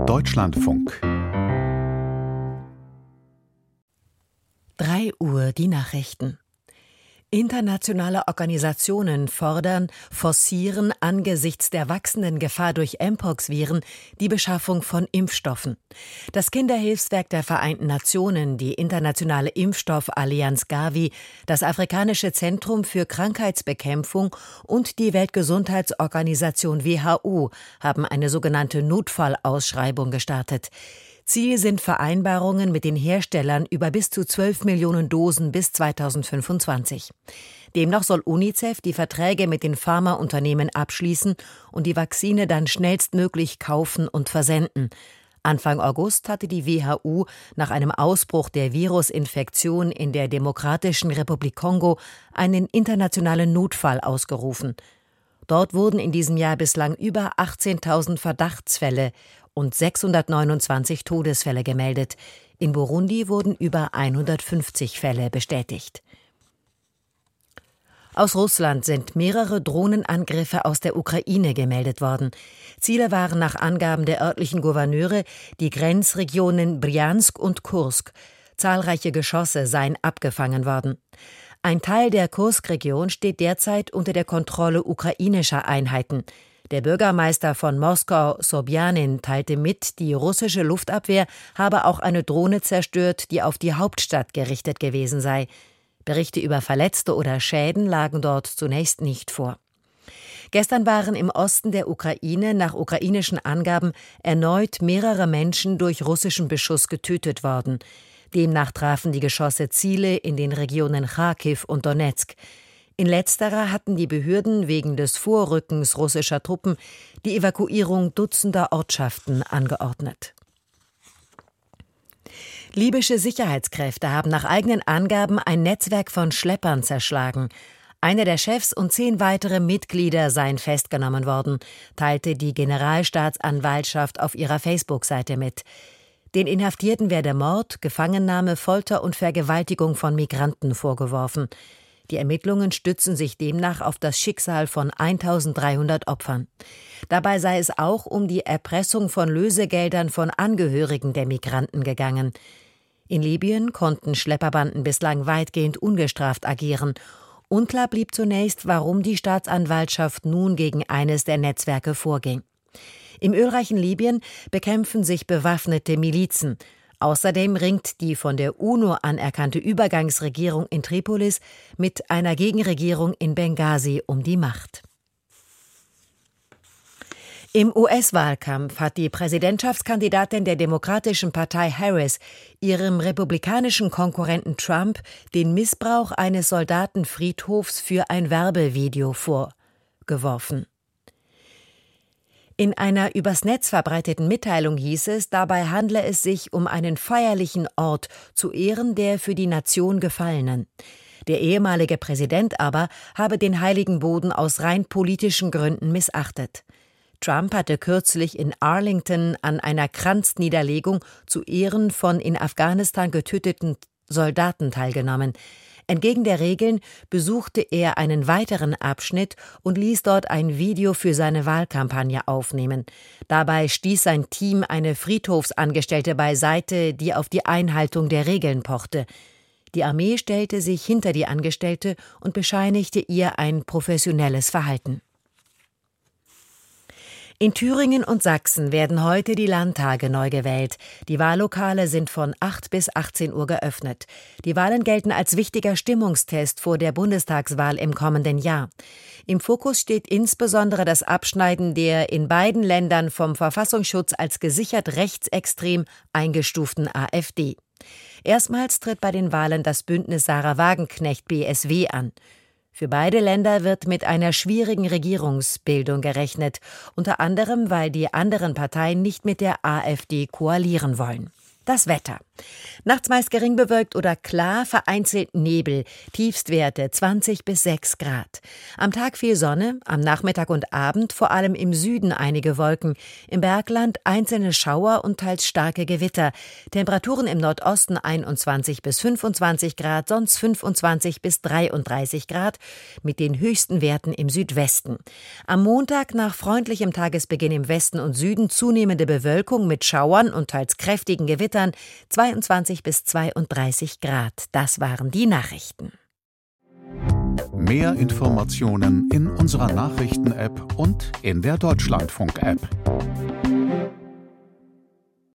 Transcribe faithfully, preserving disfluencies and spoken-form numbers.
Deutschlandfunk. drei Uhr die Nachrichten. Internationale Organisationen fordern, forcieren angesichts der wachsenden Gefahr durch Mpox-Viren die Beschaffung von Impfstoffen. Das Kinderhilfswerk der Vereinten Nationen, die internationale Impfstoffallianz Gavi, das Afrikanische Zentrum für Krankheitsbekämpfung und die Weltgesundheitsorganisation W H O haben eine sogenannte Notfallausschreibung gestartet. Ziel sind Vereinbarungen mit den Herstellern über bis zu zwölf Millionen Dosen bis zweitausendfünfundzwanzig. Demnach soll UNICEF die Verträge mit den Pharmaunternehmen abschließen und die Vakzine dann schnellstmöglich kaufen und versenden. Anfang August hatte die W H O nach einem Ausbruch der Virusinfektion in der Demokratischen Republik Kongo einen internationalen Notfall ausgerufen. Dort wurden in diesem Jahr bislang über achtzehntausend Verdachtsfälle und sechshundertneunundzwanzig Todesfälle gemeldet. In Burundi wurden über hundertfünfzig Fälle bestätigt. Aus Russland sind mehrere Drohnenangriffe aus der Ukraine gemeldet worden. Ziele waren nach Angaben der örtlichen Gouverneure die Grenzregionen Brjansk und Kursk. Zahlreiche Geschosse seien abgefangen worden. Ein Teil der Kursk-Region steht derzeit unter der Kontrolle ukrainischer Einheiten. Der Bürgermeister von Moskau, Sobjanin, teilte mit, die russische Luftabwehr habe auch eine Drohne zerstört, die auf die Hauptstadt gerichtet gewesen sei. Berichte über Verletzte oder Schäden lagen dort zunächst nicht vor. Gestern waren im Osten der Ukraine nach ukrainischen Angaben erneut mehrere Menschen durch russischen Beschuss getötet worden. Demnach trafen die Geschosse Ziele in den Regionen Charkiw und Donezk. In letzterer hatten die Behörden wegen des Vorrückens russischer Truppen die Evakuierung dutzender Ortschaften angeordnet. Libysche Sicherheitskräfte haben nach eigenen Angaben ein Netzwerk von Schleppern zerschlagen. Einer der Chefs und zehn weitere Mitglieder seien festgenommen worden, teilte die Generalstaatsanwaltschaft auf ihrer Facebook-Seite mit. Den Inhaftierten werde Mord, Gefangennahme, Folter und Vergewaltigung von Migranten vorgeworfen. Die Ermittlungen stützen sich demnach auf das Schicksal von eintausenddreihundert Opfern. Dabei sei es auch um die Erpressung von Lösegeldern von Angehörigen der Migranten gegangen. In Libyen konnten Schlepperbanden bislang weitgehend ungestraft agieren. Unklar blieb zunächst, warum die Staatsanwaltschaft nun gegen eines der Netzwerke vorging. Im ölreichen Libyen bekämpfen sich bewaffnete Milizen. Außerdem ringt die von der UNO anerkannte Übergangsregierung in Tripolis mit einer Gegenregierung in Benghazi um die Macht. Im U S-Wahlkampf hat die Präsidentschaftskandidatin der Demokratischen Partei Harris ihrem republikanischen Konkurrenten Trump den Missbrauch eines Soldatenfriedhofs für ein Werbevideo vorgeworfen. In einer übers Netz verbreiteten Mitteilung hieß es, dabei handle es sich um einen feierlichen Ort zu Ehren der für die Nation Gefallenen. Der ehemalige Präsident aber habe den heiligen Boden aus rein politischen Gründen missachtet. Trump hatte kürzlich in Arlington an einer Kranzniederlegung zu Ehren von in Afghanistan getöteten Soldaten teilgenommen. Entgegen der Regeln besuchte er einen weiteren Abschnitt und ließ dort ein Video für seine Wahlkampagne aufnehmen. Dabei stieß sein Team eine Friedhofsangestellte beiseite, die auf die Einhaltung der Regeln pochte. Die Armee stellte sich hinter die Angestellte und bescheinigte ihr ein professionelles Verhalten. In Thüringen und Sachsen werden heute die Landtage neu gewählt. Die Wahllokale sind von acht bis achtzehn Uhr geöffnet. Die Wahlen gelten als wichtiger Stimmungstest vor der Bundestagswahl im kommenden Jahr. Im Fokus steht insbesondere das Abschneiden der in beiden Ländern vom Verfassungsschutz als gesichert rechtsextrem eingestuften AfD. Erstmals tritt bei den Wahlen das Bündnis Sarah Wagenknecht B S W an. Für beide Länder wird mit einer schwierigen Regierungsbildung gerechnet, unter anderem, weil die anderen Parteien nicht mit der AfD koalieren wollen. Das Wetter. Nachts meist gering bewölkt oder klar, vereinzelt Nebel, Tiefstwerte zwanzig bis sechs Grad. Am Tag viel Sonne, am Nachmittag und Abend vor allem im Süden einige Wolken, im Bergland einzelne Schauer und teils starke Gewitter. Temperaturen im Nordosten einundzwanzig bis fünfundzwanzig Grad, sonst fünfundzwanzig bis dreiunddreißig Grad, mit den höchsten Werten im Südwesten. Am Montag nach freundlichem Tagesbeginn im Westen und Süden zunehmende Bewölkung mit Schauern und teils kräftigen Gewittern, zweiundzwanzig bis zweiunddreißig Grad. Das waren die Nachrichten. Mehr Informationen in unserer Nachrichten-App und in der Deutschlandfunk-App.